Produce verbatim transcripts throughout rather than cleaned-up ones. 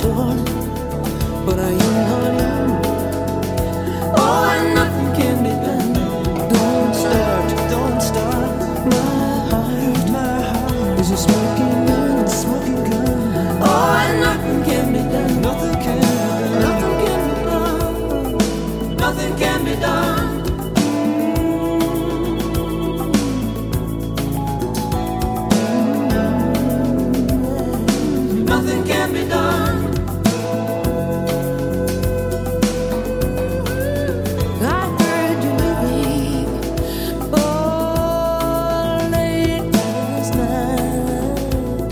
tall, but I am not young. Oh, and nothing can be done. Don't start, don't start. My heart, my heart is a smoking gun, smoking gun. Oh, and nothing can be done. Nothing can be done. Nothing can be done. Nothing can be done. Nothing can be done. I heard you leaving oh, late last night.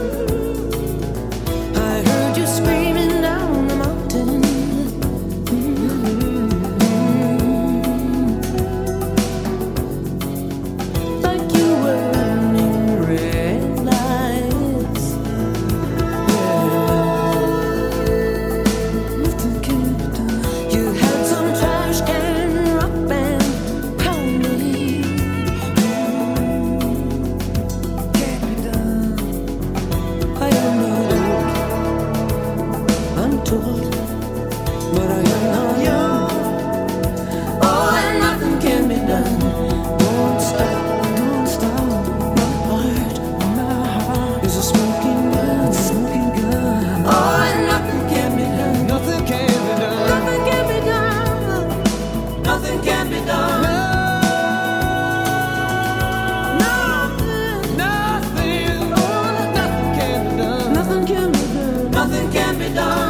I heard you screaming down the mountain. Mm-hmm. Like you were running red lights. You had some trash can rock band pounding. Can't be done. I am not old, I'm told, but I am not young. Oh, and nothing can be done. Don't stop, don't stop. My heart, my heart is a smoking gun, smoking gun. Oh, and nothing can be done. Nothing can be done. Nothing can be done. Nothing can be done. Nothing, nothing. Oh, nothing can be done. Nothing can be done. Nothing can be done.